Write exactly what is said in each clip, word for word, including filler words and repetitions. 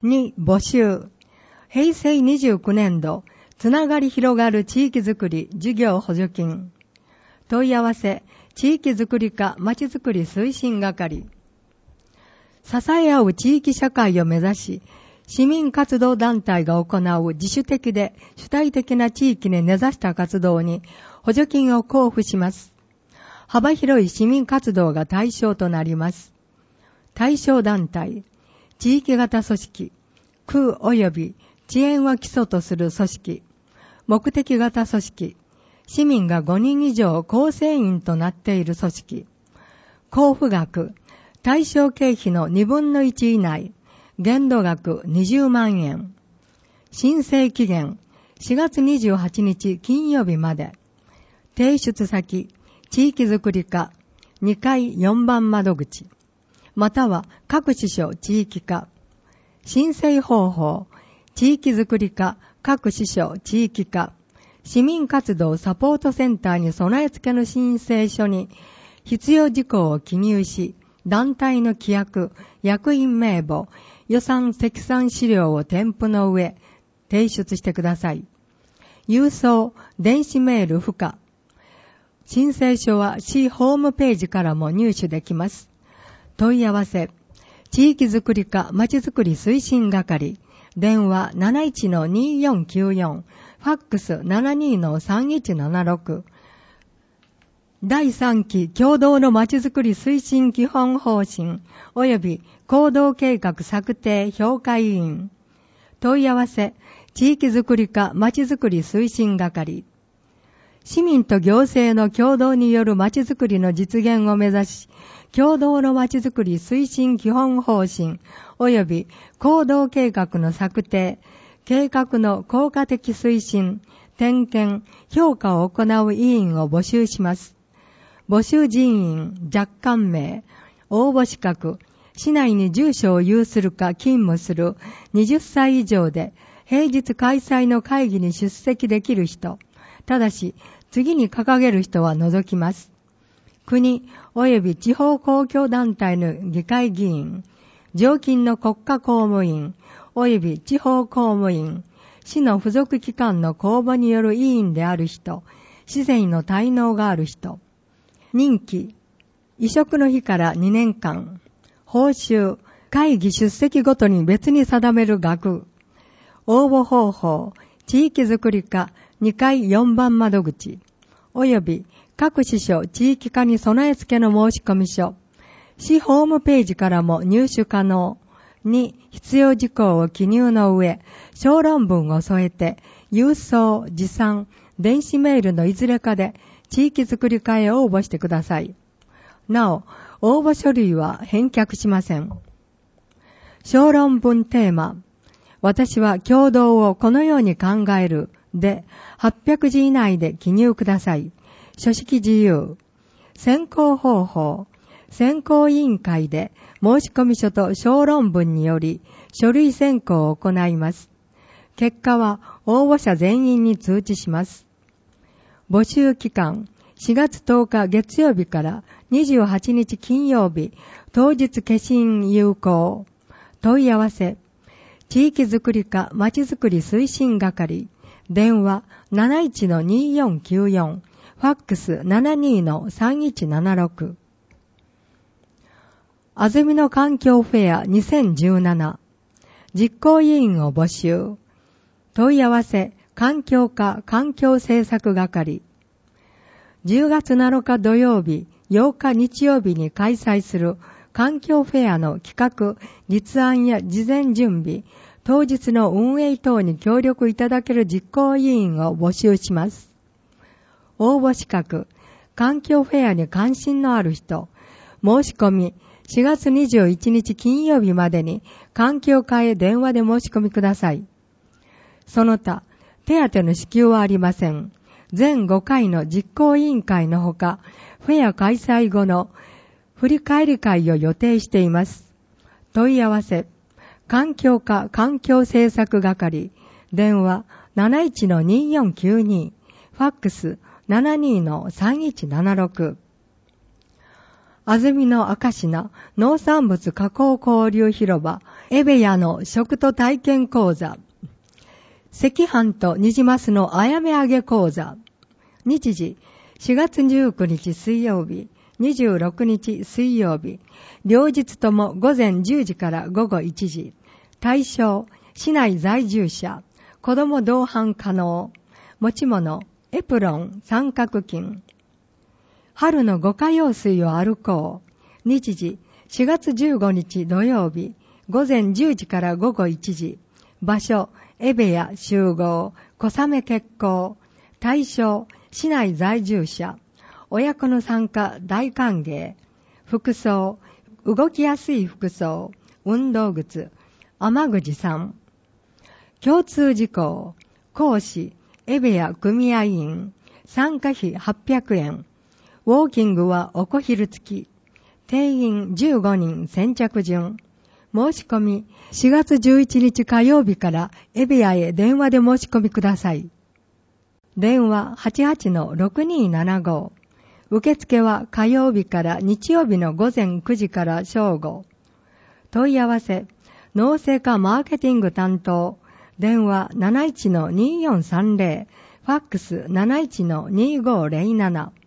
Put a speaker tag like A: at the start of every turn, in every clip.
A: に募集。平成にじゅうきゅうねん度、つながり広がる地域づくり事業補助金。問い合わせ、地域づくり課まちづくり推進係。支え合う地域社会を目指し、市民活動団体が行う自主的で主体的な地域に根ざした活動に補助金を交付します。幅広い市民活動が対象となります。対象団体、地域型組織、区及び遅延を基礎とする組織、目的型組織、市民がごにん以上構成員となっている組織、交付額、対象経費のにぶんのいち以内、限度額にじゅうまんえん。申請期限、しがつにじゅうはちにち金曜日まで。提出先、地域づくり課にかいよんばん窓口。または各支所地域課。申請方法、地域づくり課各支所地域課。市民活動サポートセンターに備え付けの申請書に必要事項を記入し、団体の規約、役員名簿、予算積算資料を添付の上、提出してください。郵送、電子メール不可。申請書は市ホームページからも入手できます。問い合わせ、地域づくり課まちづくり推進係、電話 なないちのによんきゅうよん、ファックス ななにのさんいちななろく。だいさんき共同のまちづくり推進基本方針及び行動計画策定評価委員。問い合わせ、地域づくり課まちづくり推進係。市民と行政の共同によるまちづくりの実現を目指し、共同のまちづくり推進基本方針及び行動計画の策定、計画の効果的推進、点検、評価を行う委員を募集します。募集人員、若干名、応募資格、市内に住所を有するか勤務するはたち以上で平日開催の会議に出席できる人、ただし次に掲げる人は除きます。国及び地方公共団体の議会議員、常勤の国家公務員及び地方公務員、市の付属機関の公募による委員である人、市政の滞納がある人、任期、委嘱の日からにねんかん、報酬、会議出席ごとに別に定める額、応募方法、地域づくり課にかいよんばん窓口、及び各支所地域課に備え付けの申込書、市ホームページからも入手可能に必要事項を記入の上、小論文を添えて、郵送、持参、電子メールのいずれかで地域づくり課へ応募してください。なお、応募書類は返却しません。小論文テーマ、私は共同をこのように考えるで、はっぴゃくじ以内で記入ください。書式自由。選考方法。選考委員会で申込書と小論文により書類選考を行います。結果は応募者全員に通知します。募集期間、しがつとおか月曜日からにじゅうはちにち金曜日、当日消印有効。問い合わせ、地域づくり課まちづくり推進係、電話 なないちのによんきゅうよん、ファックス ななにのさんいちななろく。あぜみの環境フェアにせんじゅうなな、実行委員を募集。問い合わせ、環境課環境政策係。じゅうがつなのか土曜日、ようか日曜日に開催する環境フェアの企画、立案や事前準備、当日の運営等に協力いただける実行委員を募集します。応募資格、環境フェアに関心のある人、申し込み、しがつにじゅういちにち金曜日までに環境課へ電話で申し込みください。その他、手当の支給はありません。全ごかいの実行委員会のほか、フェア開催後の振り返り会を予定しています。問い合わせ、環境課環境政策係、電話 なないちのによんきゅうに、ファックス ななにのさんいちななろく。 安曇野明石の農産物加工交流広場、エベヤの食と体験講座、赤飯とニジマスのあやめ揚げ講座、日時、しがつじゅうくにち水曜日、にじゅうろくにち水曜日、両日とも午前じゅうじから午後いちじ、対象、市内在住者、子ども同伴可能、持ち物、エプロン、三角巾。春の五花用水を歩こう。日時、しがつじゅうごにち土曜日、午前じゅうじから午後いちじ。場所、エベヤ集合、小雨結構。対象、市内在住者。親子の参加大歓迎。服装、動きやすい服装、運動靴、天口さん。共通事項、講師、エベヤ組合員、参加費はっぴゃくえん。ウォーキングはお小昼付き。定員じゅうごにん先着順。申し込み、しがつじゅういちにち火曜日からエベヤへ電話で申し込みください。電話 はちはちのろくにーななご。受付は火曜日から日曜日の午前くじから正午。問い合わせ、農政課マーケティング担当。電話 なないちのにーよんさんぜろ。ファックス なないちのにーごーぜろなな。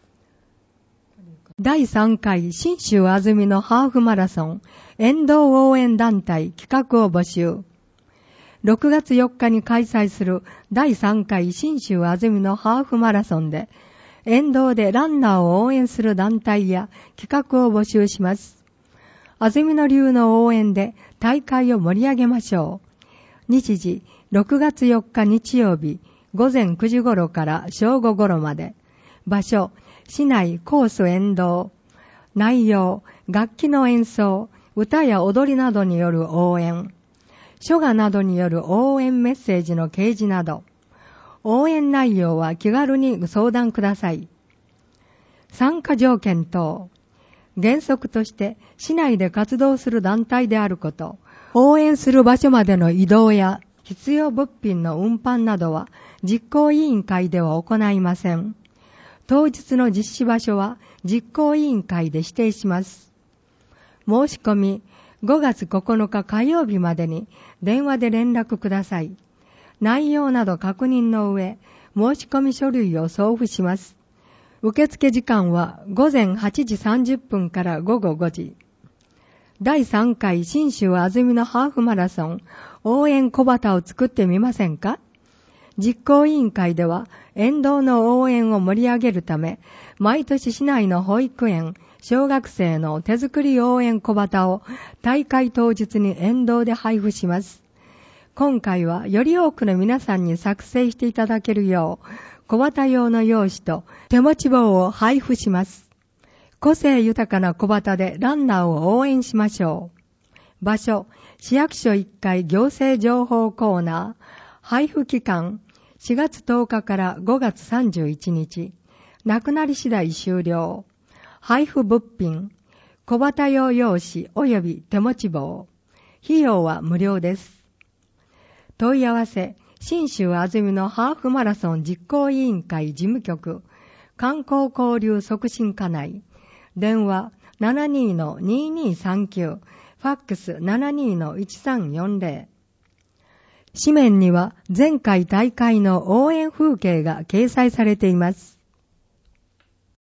A: だいさんかい信州安曇野ハーフマラソン沿道応援団体企画を募集。ろくがつよっかに開催するだいさんかい信州安曇野ハーフマラソンで沿道でランナーを応援する団体や企画を募集します。安曇野流の応援で大会を盛り上げましょう。日時ろくがつよっか日曜日午前くじ頃から正午頃まで。場所、市内コース沿道。内容、楽器の演奏、歌や踊りなどによる応援。書画などによる応援メッセージの掲示など。応援内容は気軽にご相談ください。参加条件等。原則として市内で活動する団体であること、応援する場所までの移動や必要物品の運搬などは実行委員会では行いません。当日の実施場所は実行委員会で指定します。申し込み、ごがつここのか火曜日までに電話で連絡ください。内容など確認の上、申し込み書類を送付します。受付時間はごぜんはちじさんじゅっぷんからごごごじ。だいさんかい信州安曇野ハーフマラソン応援小旗を作ってみませんか？実行委員会では沿道の応援を盛り上げるため、毎年市内の保育園、小学生の手作り応援小旗を大会当日に沿道で配布します。今回はより多くの皆さんに作成していただけるよう、小旗用の用紙と手持ち棒を配布します。個性豊かな小旗でランナーを応援しましょう。場所、市役所いっかい行政情報コーナー。配布期間、しがつとおかからごがつさんじゅういちにち。なくなり次第終了。配布物品、小旗用用紙及び手持ち棒。費用は無料です。問い合わせ、信州安曇野ハーフマラソン実行委員会事務局、観光交流促進課内。電話 ななにーのにーにーさんきゅう、ファックス ななにーのいちさんよんぜろ。紙面には前回大会の応援風景が掲載されています。